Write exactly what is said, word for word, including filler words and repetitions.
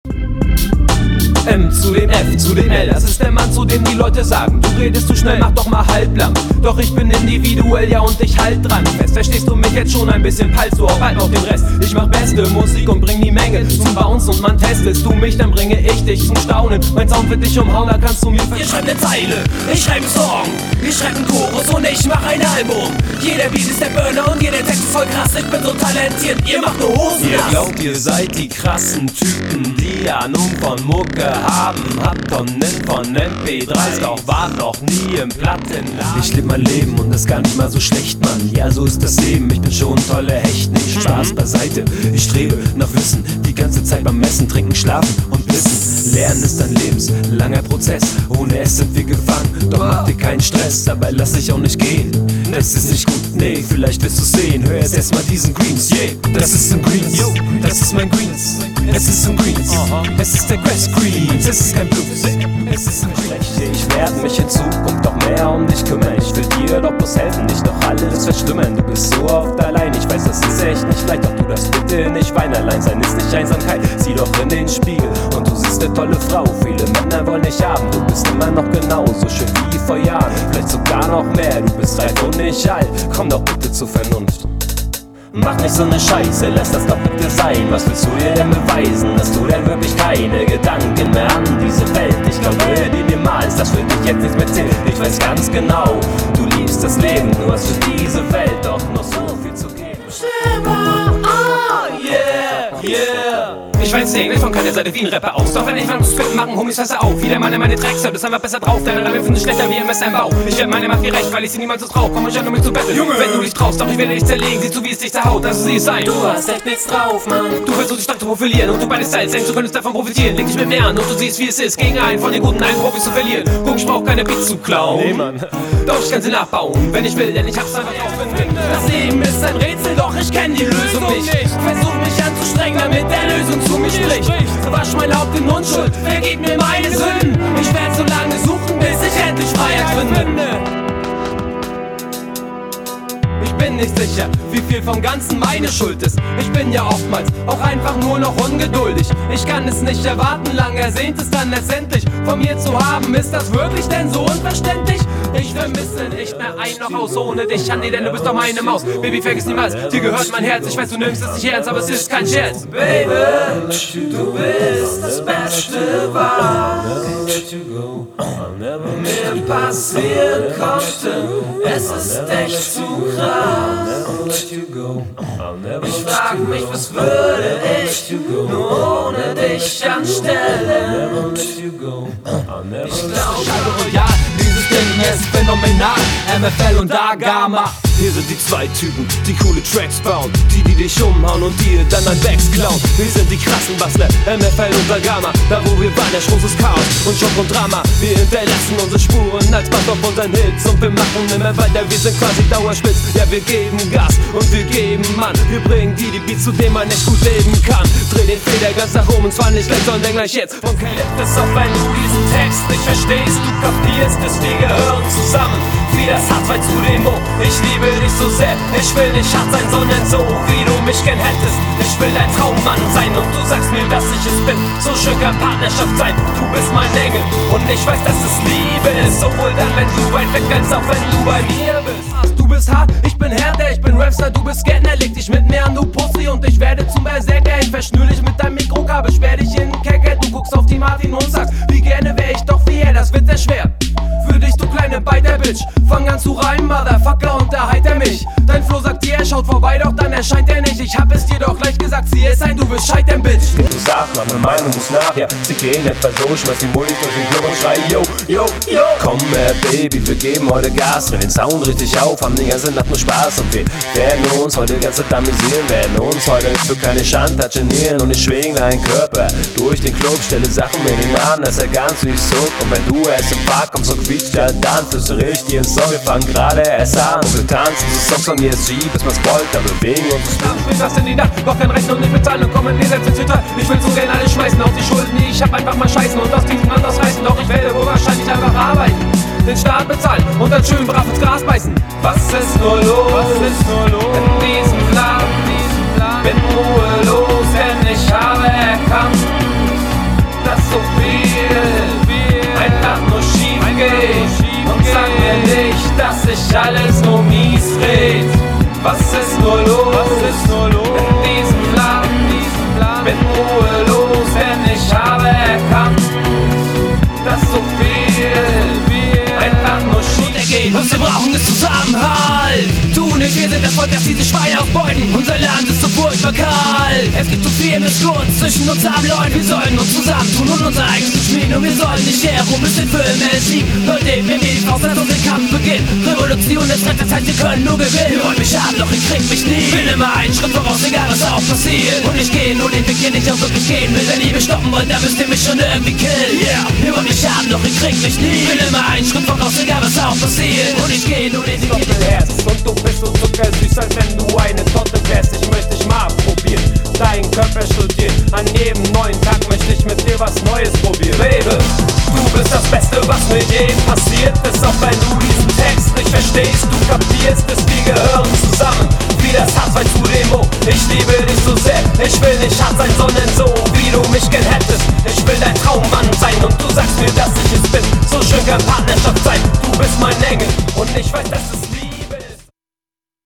M zu dem F zu dem L, das ist der Mann, zu dem die Leute sagen: Du redest zu schnell, mach doch mal halblang. Doch ich bin individuell, ja, und ich halt dran fest. Verstehst du mich jetzt schon ein bisschen, peilst du auch bald auf den Rest. Ich mach beste Musik und bring die Menge zum Bounce und man testest du mich, dann bringe ich dich zum Staunen. Mein Sound wird dich umhauen, da kannst du mir ver... Ihr schreibt ne Zeile, ich schreib einen Song, ihr schreibt einen Chorus und ich mach ein Album. Jeder Beat ist der Burner und jeder Text ist voll krass. Ich bin so talentiert, ihr macht nur Hosen. Ihr glaubt, ihr seid die krassen Typen, die Ahnung von Mucke haben. Habt Tonnen von M P dreis, doch wart noch nie im Plattenladen. Ich leb mein Leben und das gar nicht mal so schlecht, Mann. Ja, so ist das Leben, ich bin schon tolle Hecht. Nicht Spaß beiseite, ich strebe nach Wissen. Die ganze Zeit beim Messen, trinken, schlafen und pissen. Lernen ist ein lebenslanger Prozess, ohne es sind wir gefangen. Doch mach dir keinen Stress, dabei lass dich auch nicht gehen. Das ist nicht gut, nee, vielleicht wirst du sehen. Hör jetzt erstmal diesen Greens, yeah. Das ist ein Greens, yo, das ist mein Greens. Es ist ein Greens, es ist der Grass Greens. Es ist kein Blues, es ist ein Greens. Ich werde mich in Zukunft doch mehr um dich kümmern. Ich will dir doch bloß helfen, nicht noch alles verschlimmern. Du bist so oft allein, ich weiß, das ist echt nicht leicht. Doch tu das bitte nicht, wein, allein sein ist nicht Einsamkeit. Sieh doch in den Spiegel und du siehst eine tolle Frau. Viele Männer wollen dich haben, du bist immer noch genauso schön wie vor Jahren. Vielleicht sogar noch mehr, du bist reif und nicht alt. Komm doch bitte zur Vernunft. Mach nicht so ne Scheiße, lass das doch bitte sein. Was willst du dir denn beweisen, dass du denn wirklich keine Gedanken mehr an diese Welt? Ich glaube dir niemals, dass für dich jetzt nichts mehr zählt. Ich weiß ganz genau, du liebst das Leben, du hast für diese Welt doch noch so viel zu geben. Schimmer, ah, yeah, yeah. Ich weiß nicht von keiner Seite wie ein Rapper aus. Doch wenn ich fange zu spitten, machen Homies Fässer auf. Wieder meine, meine Tracks, hört ist einfach besser drauf. Deine Reime finden schlechter wie ein Messer im Bauch. Ich werd meine Macht wie recht, weil ich sie niemals so trau. Komm ich an, um mich zu betteln, Junge, wenn du dich traust. Doch ich werde dich zerlegen, siehst du, wie es dich zerhaut. Also sieh es ein. Du hast echt nichts drauf, Mann. Du versuchst dich stark zu profilieren und du bei Styles denkst, du könntest davon profitieren. Leg dich mit mir an und du siehst, wie es ist, gegen einen von den guten einen Profis zu verlieren. Guck, ich brauch keine Beats zu klauen. Nee, Mann. Doch ich kann sie nachbauen, wenn ich will, denn ich hab's einfach drauf. Das Leben ist ein Rätsel, doch ich kenn die Lösung nicht. Versuch mich anzustrengen, damit der Lösung zu mir spricht. Wasch mein Haupt in Unschuld, vergib mir meine Sünden. Ich werd so lange suchen, bis ich endlich Freiheit finde. Ich bin nicht sicher, wie viel vom Ganzen meine Schuld ist. Ich bin ja oftmals auch einfach nur noch ungeduldig. Ich kann es nicht erwarten, lang ersehnt es dann letztendlich von mir zu haben. Ist das wirklich denn so unverständlich? Ich vermisse nicht mehr ein noch aus ohne dich, Handy, denn du bist doch meine Maus. Baby, vergiss niemals, dir gehört mein Herz. Ich weiß, du nimmst es nicht ernst, aber es ist kein Scherz. Baby, du bist das Beste, was mir passieren konnte. Es ist echt zu krass. Ich frag mich, was würde ich nur ohne dich anstellen? Ich glaube, ja, dieses Ding ist phänomenal. M F L und Agama. Hier sind die zwei Typen, die coole Tracks bauen. Die, die dich umhauen und dir dann ein Bags klauen. Wir sind die krassen Bastler, M F L und Agama. Da wo wir waren, herrscht großes Chaos und Schock und Drama. Wir hinterlassen unsere Spuren als Band auf unseren Hits. Und wir machen immer weiter, wir sind quasi Dauerspitz. Ja, wir geben Gas und wir geben Mann. Wir bringen die, die Beats, zu denen man echt gut leben kann. Dreh den Feder ganz nach oben und zwar nicht gleich, sondern gleich jetzt. Von Kalippes auf, wenn du diesen Text nicht verstehst. Du kapierst es, wir gehören zusammen. Wie das hart war zu dem Mo. Ich liebe dich so sehr. Ich will nicht hart sein, sondern so, wie du mich gern hättest. Ich will ein Traummann sein und du sagst mir, dass ich es bin. So schön kann Partnerschaft sein. Du bist mein Engel und ich weiß, dass es Liebe ist. Sowohl dann, wenn du weit weg als auch wenn du bei mir bist. Du bist hart, ich bin härter, ich bin Rapstar, du bist Gärtner. Leg dich mit mir an, du Pussy, und ich werde zum Berserker. Ich verschnür dich mit deinem Mikrokabel, sperr dich in den Kecker. Du guckst auf die Martin und sagst, wie gerne wär ich doch wie er, das wird sehr schwer. Für dich, du kleine Biter-Bitch, fang an zu reimen, Motherfucker, unterhalter mich. Dein Flow sagt dir, er schaut vorbei, doch dann erscheint er nicht. Ich hab es dir doch gleich gesagt, sieh es ein, du wirst scheitern, Bitch. Du sagst, meine Meinung muss nachher. Sie gehen etwa so, schmeiß die Multi durch den Club und schrei, yo, yo, yo. Komm her, Baby, wir geben heute Gas, drehen den Sound richtig auf, haben die ganze Nacht nur Spaß. Und wir werden uns heute ganz amüsieren, werden uns heute für keine Schande genieren. Und ich schwing deinen Körper durch den Club, stelle Sachen mit ihm an, dass er ganz süß zuckt. Und wenn du erst im Park kommst, so quietscht er dann, fühlst du richtig ins Song. Wir fangen gerade erst an und wir tanzen so Songs von E S G, bis man's wollt, da bewegen uns das Blut. Ich was in die Nacht, doch kein Recht und nicht bezahlen und kommen die selbst ins Hütter. Ich will so gern alles schmeißen auf die Schulden, ich hab einfach mal scheißen und aus diesem Land ausreißen. Doch ich werde wohl wahrscheinlich einfach arbeiten, den Staat bezahlen und dann schön brav ins Gras beißen. Was ist nur los, was ist nur los in diesem Land? Bin ruhelos, denn ich habe erkannt, brauchen ist Zusammenhalt. Du nicht, wir sind das Volk, das diese Schweine ausbeuten. Unser Land ist so furchtbar kalt. Es gibt so viel Missgunst zwischen uns armen Leuten. Wir sollten uns zusammentun und unser eigenes schmieden. Und wir sollen nicht herum, bis den Film es liegt. Leute, wir nehmen die Faust, lass uns den Kampf beginnen. Revolution ist recht, das heißt, wir können nur gewinnen. Ihr wollt mich haben, doch ihr kriegt mich nie. Bin immer einen Schritt voraus, egal was auch passiert. Und ich gehe nur den Weg, den ich auch wirklich gehen will. Wenn ihr mich stoppen wollt, dann müsst ihr mich schon irgendwie killen. Yeah, ihr wollt mich haben, doch ihr kriegt mich nie. Bin immer einen Schritt voraus, egal was auch passiert. Und ich gehe nur den Weg, den ich Herz und du bist so zuckersüß, als wenn du eine Torte wärst. Ich möchte dich mal probieren, deinen Körper studieren. An jedem neuen Tag möchte ich mit dir was Neues probieren. Baby, du bist das Beste, was mir je passiert ist. Auch wenn du diesen Text nicht verstehst, du kapierst es, wir gehören zusammen. Wie das Hartz zwei zu Demo, ich liebe dich so sehr. Ich will nicht hart sein, sondern so